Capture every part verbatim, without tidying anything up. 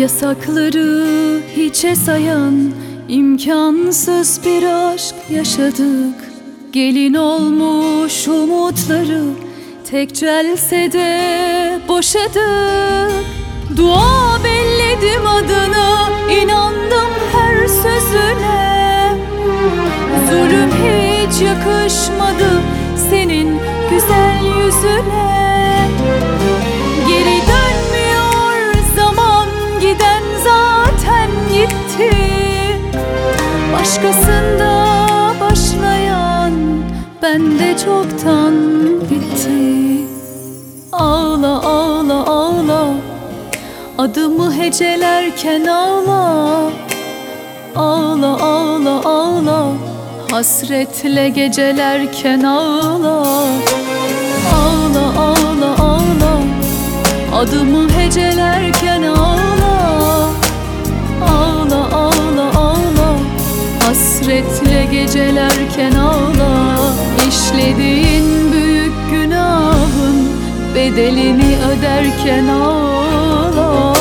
Yasakları hiçe sayan imkansız bir aşk yaşadık. Gelin olmuş umutları tek celsede boşadık. Dua belledim adını, inandım her sözüne. Zulüm hiç yakışmadı senin güzel yüzüne. Geri dönmüyor zaman, giden zaten gitti. Başkasında başlayan bende çoktan bitti. Ağla ağla ağla, adımı hecelerken ağla. Ağla ağla ağla, hasretle gecelerken ağla. Ağla ağla ağla, adımı hecelerken ağla. Ağla ağla ağla, hasretle gecelerken ağla. İşlediğin büyük günahın bedelini öderken ağla.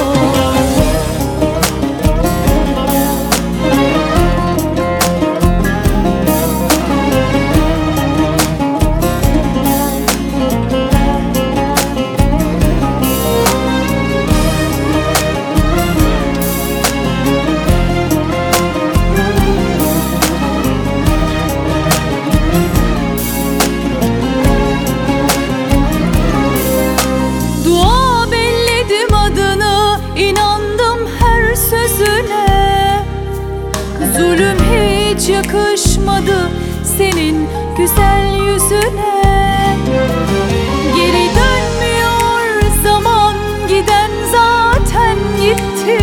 Zulüm hiç yakışmadı senin güzel yüzüne. Geri dönmüyor zaman, giden zaten gitti.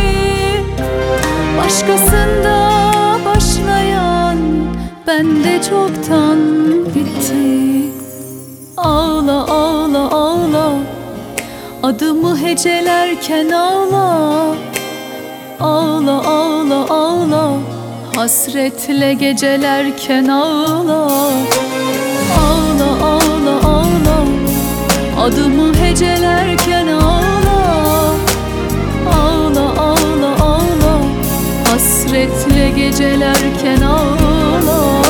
Başkasında başlayan bende çoktan bitti. Ağla ağla ağla, adımı hecelerken ağla. Ağla ağla ağla, hasretle gecelerken ağla. Ağla ağla ağla, adımı hecelerken ağla. Ağla ağla ağla, hasretle gecelerken ağla.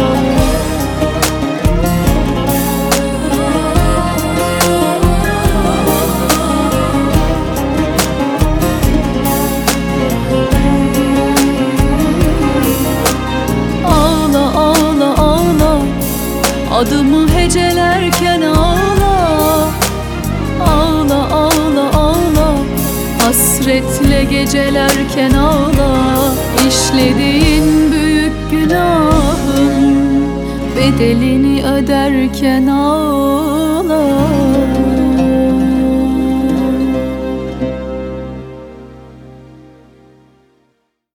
Adımı hecelerken ağla. Ağla ağla ağla, hasretle gecelerken ağla. İşlediğin büyük günahın bedelini öderken ağla.